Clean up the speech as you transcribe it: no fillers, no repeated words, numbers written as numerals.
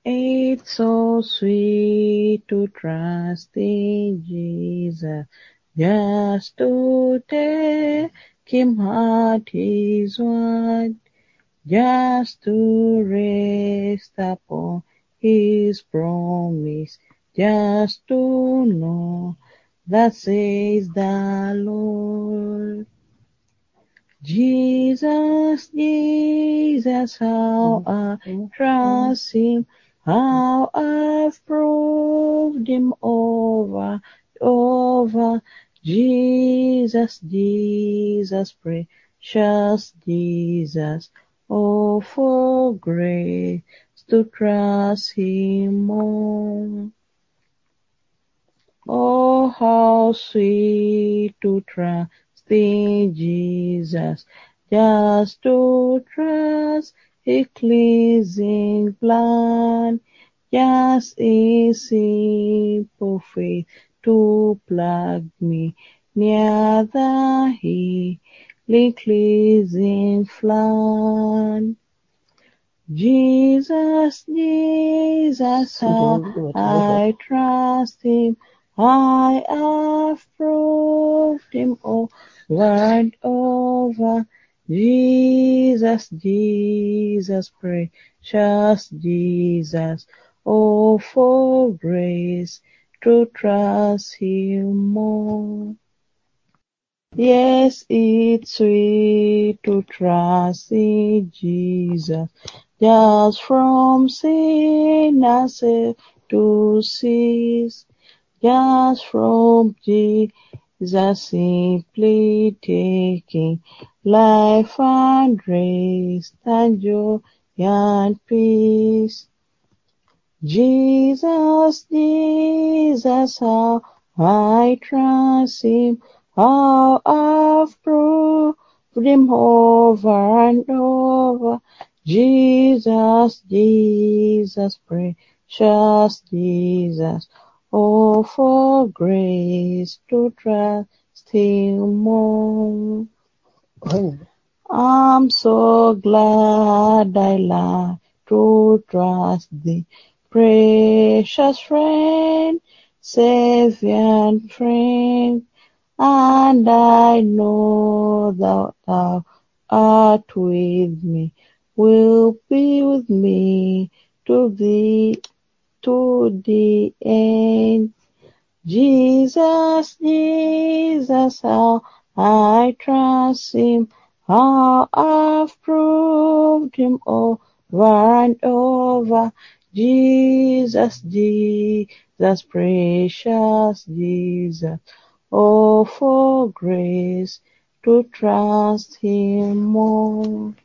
It's so sweet to trust in Jesus, just to take Him at His word, just to rest upon His promise, just to know that says the Lord. Jesus, Jesus, how I trust Him, how I've proved Him over and over. Jesus, Jesus, precious Jesus, oh, for grace to trust Him more. Oh, how sweet to trust in Jesus, just to trust His cleansing plan, just in simple faith to plug me near the healing cleansing flood. Jesus, Jesus, how I trust Him, I have proved Him over and over. Jesus, Jesus, precious Jesus, oh, for grace to trust Him more. Yes, it's sweet to trust in Jesus, just from sinners to cease, just from Jesus simply taking life and rest and joy and peace. Jesus, Jesus, how I trust Him, how I've proved Him over and over. Jesus, Jesus, precious Jesus, oh, for grace to trust Him more. I'm so glad I learned to trust Thee, precious friend, Savior and friend, and I know that Thou art with me, will be with me to the end. Jesus, Jesus, how I trust Him, how I've proved Him over and over. Jesus, Jesus, precious Jesus, oh, for grace to trust Him more.